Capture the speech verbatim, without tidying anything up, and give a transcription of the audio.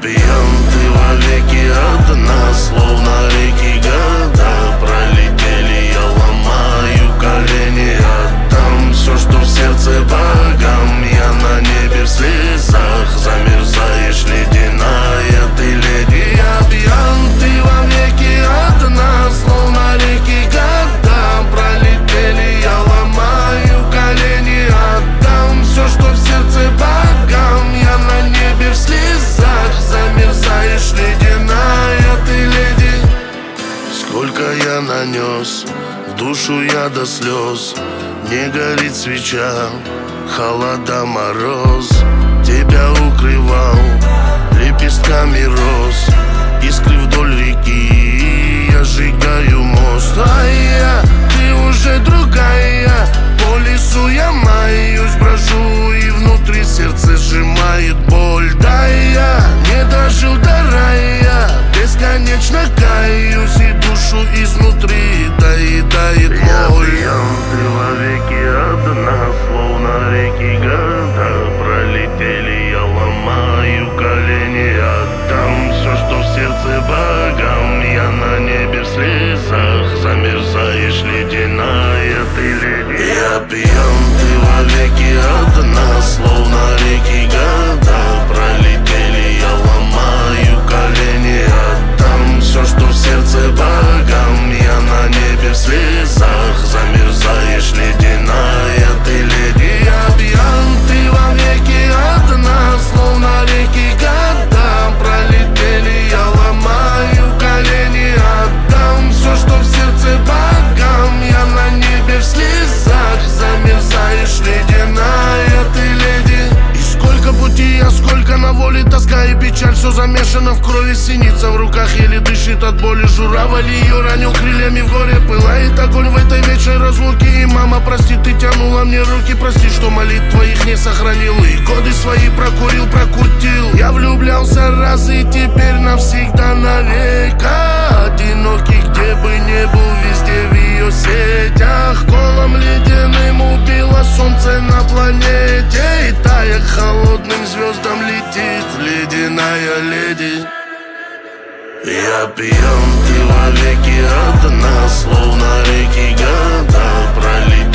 пьян, ты вовеки одна, словно реки года пролетели. Я ломаю колени, отдам все, что в сердце богам. Я на небе в слезах, замерзаешь ледяная ты, леди. Я пьян, ты вовеки одна, словно реки года пролетели. Я ломаю колени, отдам все, что в сердце богам. Я на небе в слезах, замерзаешь ледяная ты, леди. Сколько я нанес в душу я до слез, не горит свеча, холода, мороз. Тебя укрывал лепестками роз, искры вдоль реки, я сжигаю мост. А я, ты уже другая, по лесу я маюсь, брожу, и внутри сердце сжимает боль. Да, я не дожил до рая, бесконечно каюсь, и душу изнутри доедает моль. Я пьян, ты вовеки одна, словно реки года пролетели. Я ломаю колени, отдам все, что в сердце богам. Я на небе в слезах, замерзаешь ледяная ты, леди. Я пьян, ты вовеки одна, словно реки года пролетели. Я ломаю колени, отдам все, что в сердце богам. Я на небе в слезах, замерзаешь ледяная ты, леди. Я пьян, ты вовеки одна, словно реки года пролетели. Я ломаю колени, отдам все, что в сердце богам. Я на небе в слезах, замерзаешь ледяная ты, леди. И сколько пути, а сколько на воле тоска и печаль, все замешано в крови, синица в руках еле дышит от боли. Журавль ее ранил крыльями, в горе пылает огонь в этой вечной разлуке. И мама, прости, ты тянула мне руки, прости, что молитв твоих не сохранил, и годы свои прокурил, прокутил. Я влюблялся раз и теперь навсегда навек. Одинокий, где бы не был, везде в ее сетях. Колом ледяным убило солнце на планете, и тая к холодным звездам летит ледяная леди. Я пьян, ты вовеки одна, словно реки года пролетели.